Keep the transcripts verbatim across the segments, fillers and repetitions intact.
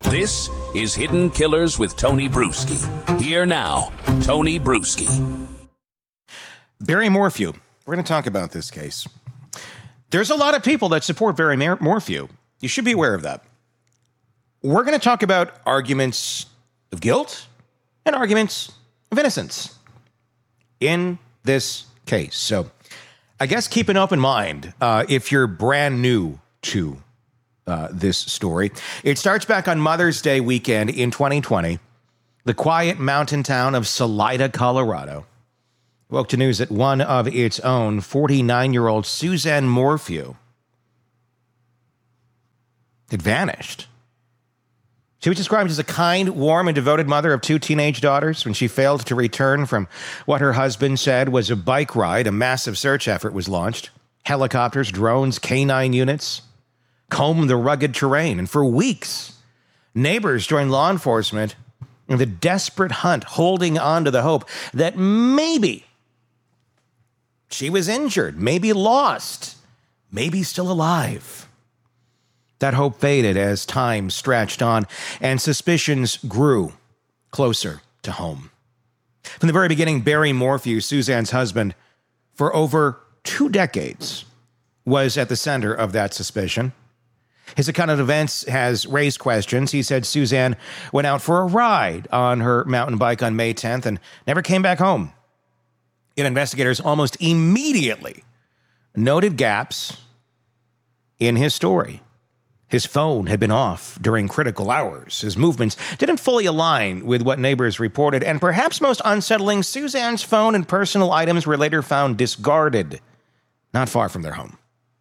This is Hidden Killers with Tony Bruschi. Here now, Tony Bruschi. Barry Morphew. We're going to talk about this case. There's a lot of people that support Barry Mor- Morphew. You should be aware of that. We're going to talk about arguments of guilt and arguments of innocence in this case. So I guess keep an open mind uh, if you're brand new to uh, this story. It starts back on Mother's Day weekend in twenty twenty. The quiet mountain town of Salida, Colorado, woke to news that one of its own, forty-nine-year-old Suzanne Morphew, had vanished. She was described as a kind, warm, and devoted mother of two teenage daughters. When she failed to return from what her husband said was a bike ride, a massive search effort was launched. Helicopters, drones, canine units combed the rugged terrain. And for weeks, neighbors joined law enforcement in the desperate hunt, holding on to the hope that maybe she was injured, maybe lost, maybe still alive. That hope faded as time stretched on and suspicions grew closer to home. From the very beginning, Barry Morphew, Suzanne's husband, for over two decades, was at the center of that suspicion. His account of events has raised questions. He said Suzanne went out for a ride on her mountain bike on May tenth and never came back home. Yet investigators almost immediately noted gaps in his story. His phone had been off during critical hours. His movements didn't fully align with what neighbors reported. And perhaps most unsettling, Suzanne's phone and personal items were later found discarded not far from their home.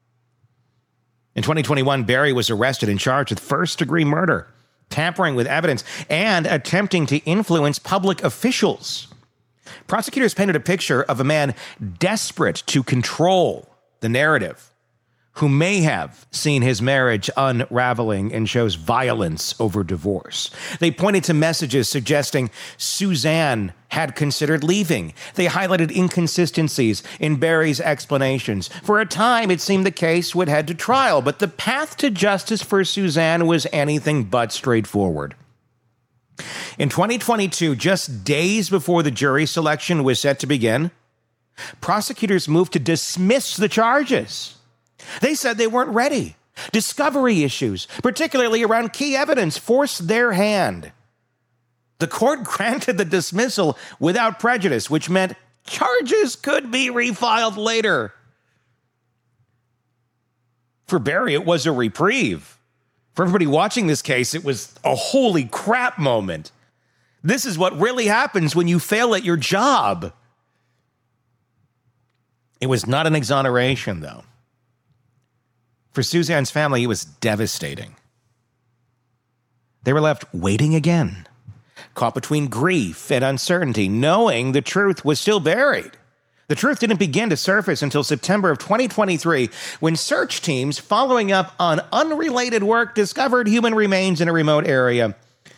In twenty twenty-one, Barry was arrested and charged with first-degree murder, tampering with evidence, and attempting to influence public officials. Prosecutors painted a picture of a man desperate to control the narrative, who may have seen his marriage unraveling and chose violence over divorce. They pointed to messages suggesting Suzanne had considered leaving. They highlighted inconsistencies in Barry's explanations. For a time, it seemed the case would head to trial, but the path to justice for Suzanne was anything but straightforward. In twenty twenty-two, just days before the jury selection was set to begin, prosecutors moved to dismiss the charges. They said they weren't ready. Discovery issues, particularly around key evidence, forced their hand. The court granted the dismissal without prejudice, which meant charges could be refiled later. For Barry, it was a reprieve. For everybody watching this case, it was a holy crap moment. This is what really happens when you fail at your job. It was not an exoneration, though. For Suzanne's family, it was devastating. They were left waiting again, caught between grief and uncertainty, knowing the truth was still buried. The truth didn't begin to surface until September of twenty twenty-three, when search teams following up on unrelated work discovered human remains in a remote area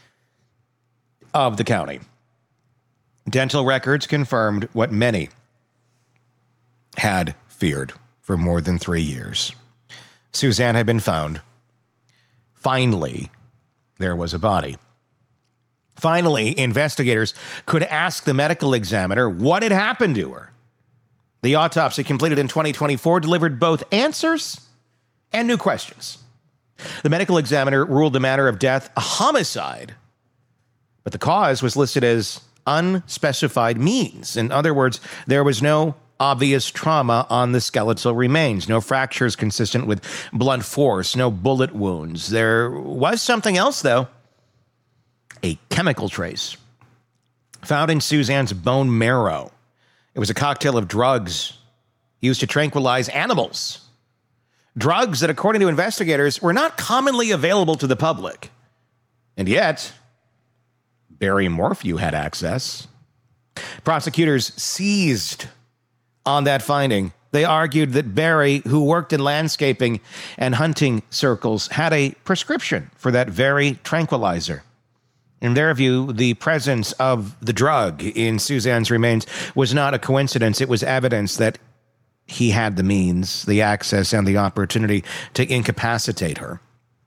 of the county. Dental records confirmed what many had feared for more than three years. Suzanne had been found. Finally, there was a body. Finally, investigators could ask the medical examiner what had happened to her. The autopsy completed in twenty twenty-four delivered both answers and new questions. The medical examiner ruled the manner of death a homicide, but the cause was listed as unspecified means. In other words, there was no obvious trauma on the skeletal remains, no fractures consistent with blunt force, no bullet wounds. There was something else, though. A chemical trace found in Suzanne's bone marrow. It was a cocktail of drugs used to tranquilize animals. Drugs that, according to investigators, were not commonly available to the public. And yet, Barry Morphew had access. Prosecutors seized on that finding. They argued that Barry, who worked in landscaping and hunting circles, had a prescription for that very tranquilizer. In their view, the presence of the drug in Suzanne's remains was not a coincidence. It was evidence that he had the means, the access, and the opportunity to incapacitate her.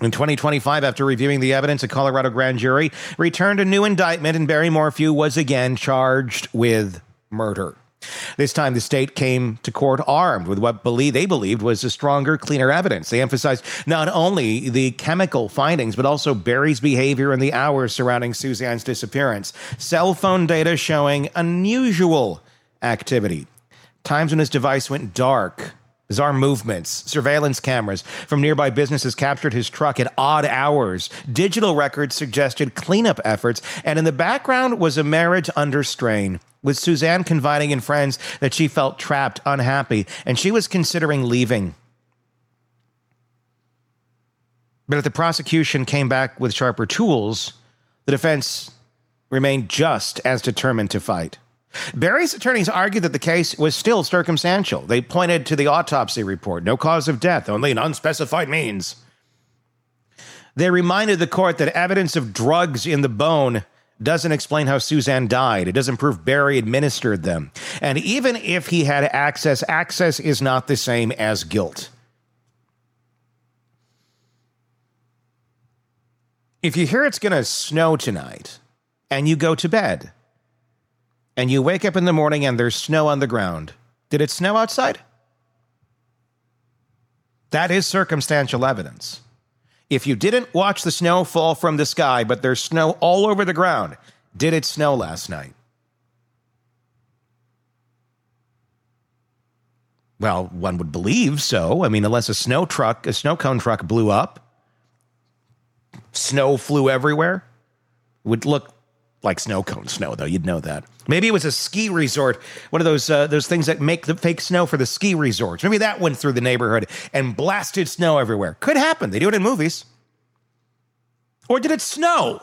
In twenty twenty-five, after reviewing the evidence, a Colorado grand jury returned a new indictment, and Barry Morphew was again charged with murder. This time, the state came to court armed with what believe, they believed was a stronger, cleaner evidence. They emphasized not only the chemical findings, but also Barry's behavior in the hours surrounding Suzanne's disappearance. Cell phone data showing unusual activity. Times when his device went dark. Bizarre movements, surveillance cameras from nearby businesses captured his truck at odd hours. Digital records suggested cleanup efforts, and in the background was a marriage under strain, with Suzanne confiding in friends that she felt trapped, unhappy, and she was considering leaving. But if the prosecution came back with sharper tools, the defense remained just as determined to fight. Barry's attorneys argued that the case was still circumstantial. They pointed to the autopsy report, no cause of death, only an unspecified means. They reminded the court that evidence of drugs in the bone doesn't explain how Suzanne died. It doesn't prove Barry administered them. And even if he had access, access is not the same as guilt. If you hear it's going to snow tonight and you go to bed, and you wake up in the morning and there's snow on the ground, did it snow outside? That is circumstantial evidence. If you didn't watch the snow fall from the sky, but there's snow all over the ground, did it snow last night? Well, one would believe so. I mean, unless a snow truck, a snow cone truck blew up, snow flew everywhere, it would look like snow cone snow, though. You'd know that. Maybe it was a ski resort, one of those uh, those things that make the fake snow for the ski resorts. Maybe that went through the neighborhood and blasted snow everywhere. Could happen. They do it in movies. Or did it snow?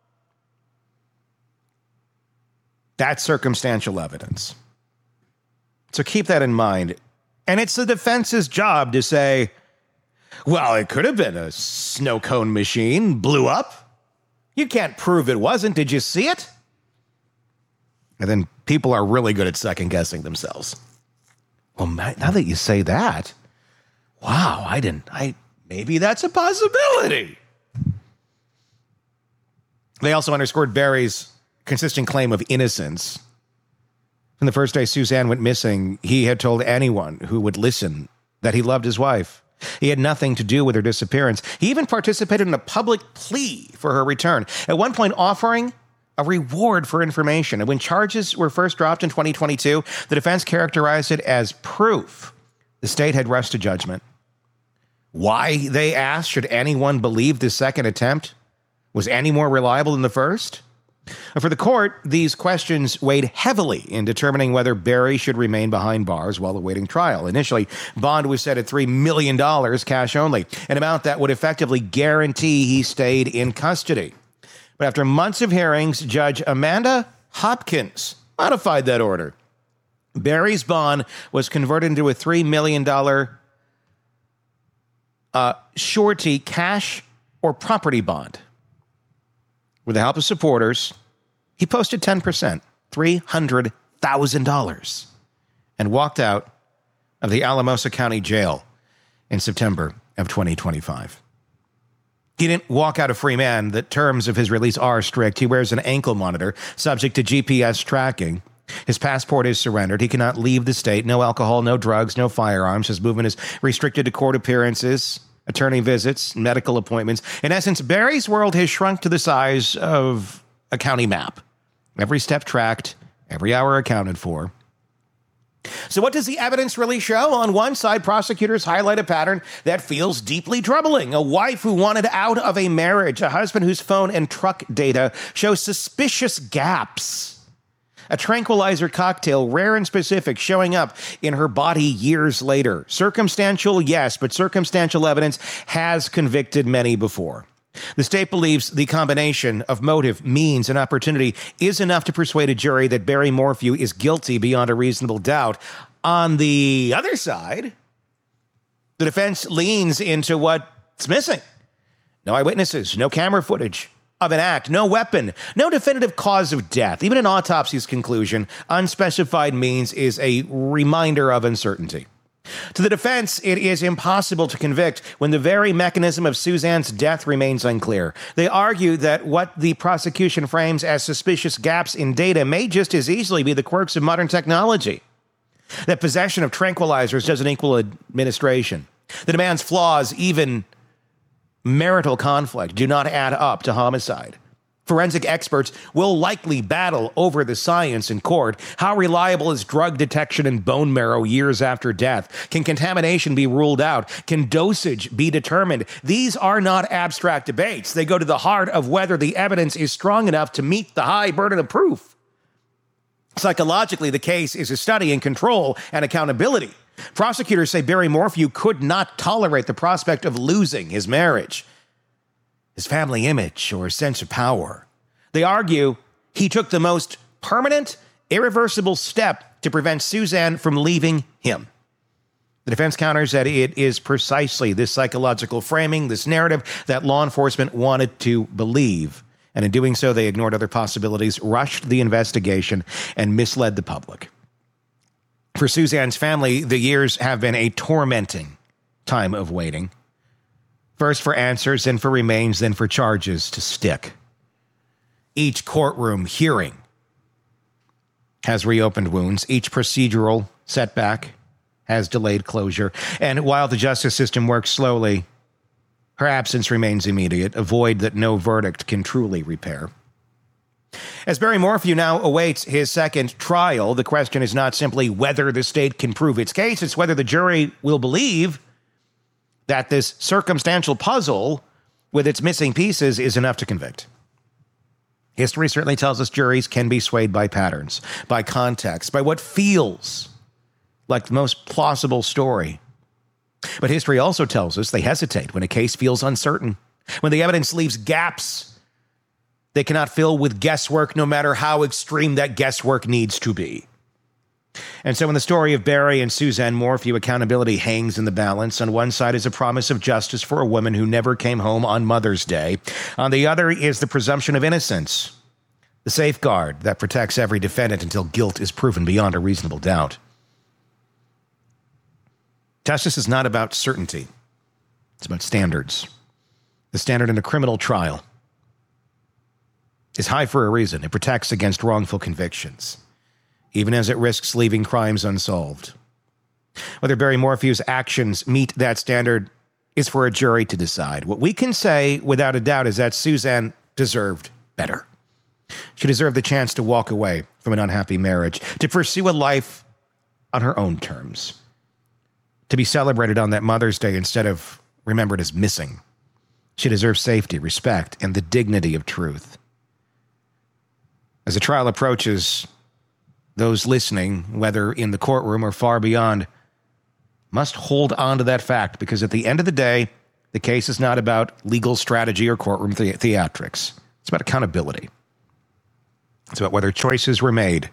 That's circumstantial evidence. So keep that in mind. And it's the defense's job to say, well, it could have been a snow cone machine, blew up. You can't prove it wasn't. Did you see it? And then people are really good at second-guessing themselves. Well, now that you say that, wow, I didn't, I, maybe that's a possibility. They also underscored Barry's consistent claim of innocence. From the first day Suzanne went missing, he had told anyone who would listen that he loved his wife. He had nothing to do with her disappearance. He even participated in a public plea for her return, at one point offering a reward for information. And when charges were first dropped in twenty twenty-two, the defense characterized it as proof the state had rushed to judgment. Why, they asked, should anyone believe the second attempt was any more reliable than the first? For the court, these questions weighed heavily in determining whether Barry should remain behind bars while awaiting trial. Initially, bond was set at three million dollars, cash only, an amount that would effectively guarantee he stayed in custody. But after months of hearings, Judge Amanda Hopkins modified that order. Barry's bond was converted into a three million dollars uh, surety cash or property bond. With the help of supporters, he posted ten percent, three hundred thousand dollars, and walked out of the Alamosa County Jail in September of twenty twenty-five. He didn't walk out a free man. The terms of his release are strict. He wears an ankle monitor subject to G P S tracking. His passport is surrendered. He cannot leave the state. No alcohol, no drugs, no firearms. His movement is restricted to court appearances, attorney visits, medical appointments. In essence, Barry's world has shrunk to the size of a county map. Every step tracked, every hour accounted for. So what does the evidence really show? On one side, prosecutors highlight a pattern that feels deeply troubling. A wife who wanted out of a marriage, a husband whose phone and truck data show suspicious gaps. A tranquilizer cocktail, rare and specific, showing up in her body years later. Circumstantial, yes, but circumstantial evidence has convicted many before. The state believes the combination of motive, means, and opportunity is enough to persuade a jury that Barry Morphew is guilty beyond a reasonable doubt. On the other side, the defense leans into what's missing. No eyewitnesses, no camera footage of an act, no weapon, no definitive cause of death. Even an autopsy's conclusion, unspecified means, is a reminder of uncertainty. To the defense, it is impossible to convict when the very mechanism of Suzanne's death remains unclear. They argue that what the prosecution frames as suspicious gaps in data may just as easily be the quirks of modern technology. That possession of tranquilizers doesn't equal administration. The demands flaws, even marital conflict, do not add up to homicide. Forensic experts will likely battle over the science in court. How reliable is drug detection in bone marrow years after death? Can contamination be ruled out? Can dosage be determined? These are not abstract debates. They go to the heart of whether the evidence is strong enough to meet the high burden of proof. Psychologically, the case is a study in control and accountability. Prosecutors say Barry Morphew could not tolerate the prospect of losing his marriage, his family image, or his sense of power. They argue he took the most permanent, irreversible step to prevent Suzanne from leaving him. The defense counters that it is precisely this psychological framing, this narrative, that law enforcement wanted to believe. And in doing so, they ignored other possibilities, rushed the investigation, and misled the public. For Suzanne's family, the years have been a tormenting time of waiting. First for answers, then for remains, then for charges to stick. Each courtroom hearing has reopened wounds. Each procedural setback has delayed closure. And while the justice system works slowly, her absence remains immediate, a void that no verdict can truly repair. As Barry Morphew now awaits his second trial, the question is not simply whether the state can prove its case, it's whether the jury will believe that this circumstantial puzzle with its missing pieces is enough to convict. History certainly tells us juries can be swayed by patterns, by context, by what feels like the most plausible story. But history also tells us they hesitate when a case feels uncertain, when the evidence leaves gaps they cannot fill with guesswork, no matter how extreme that guesswork needs to be. And so in the story of Barry and Suzanne Morphew, accountability hangs in the balance. On one side is a promise of justice for a woman who never came home on Mother's Day. On the other is the presumption of innocence, the safeguard that protects every defendant until guilt is proven beyond a reasonable doubt. Justice is not about certainty. It's about standards. The standard in a criminal trial is high for a reason. It protects against wrongful convictions, even as it risks leaving crimes unsolved. Whether Barry Morphew's actions meet that standard is for a jury to decide. What we can say without a doubt is that Suzanne deserved better. She deserved the chance to walk away from an unhappy marriage, to pursue a life on her own terms, to be celebrated on that Mother's Day instead of remembered as missing. She deserves safety, respect, and the dignity of truth. As the trial approaches, those listening, whether in the courtroom or far beyond, must hold on to that fact, because at the end of the day, the case is not about legal strategy or courtroom the- theatrics. It's about accountability. It's about whether choices were made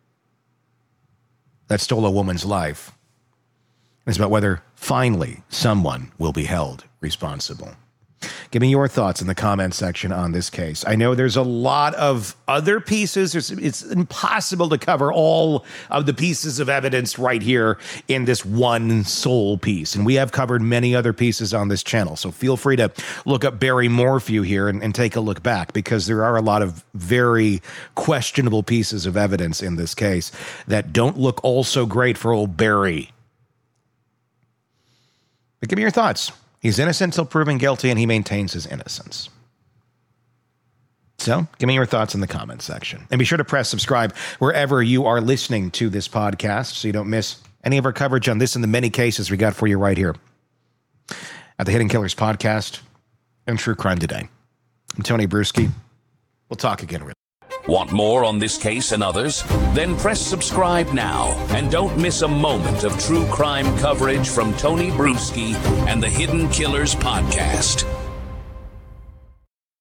that stole a woman's life. It's about whether, finally, someone will be held responsible. Give me your thoughts in the comment section on this case. I know there's a lot of other pieces. It's, it's impossible to cover all of the pieces of evidence right here in this one sole piece. And we have covered many other pieces on this channel. So feel free to look up Barry Morphew here and, and take a look back, because there are a lot of very questionable pieces of evidence in this case that don't look all so great for old Barry. But give me your thoughts. He's innocent until proven guilty, and he maintains his innocence. So give me your thoughts in the comments section. And be sure to press subscribe wherever you are listening to this podcast so you don't miss any of our coverage on this and the many cases we got for you right here at the Hidden Killers Podcast and True Crime Today. I'm Tony Bruschi. We'll talk again real. Want more on this case and others? Then press subscribe now and don't miss a moment of true crime coverage from Tony Bruschi and the Hidden Killers Podcast.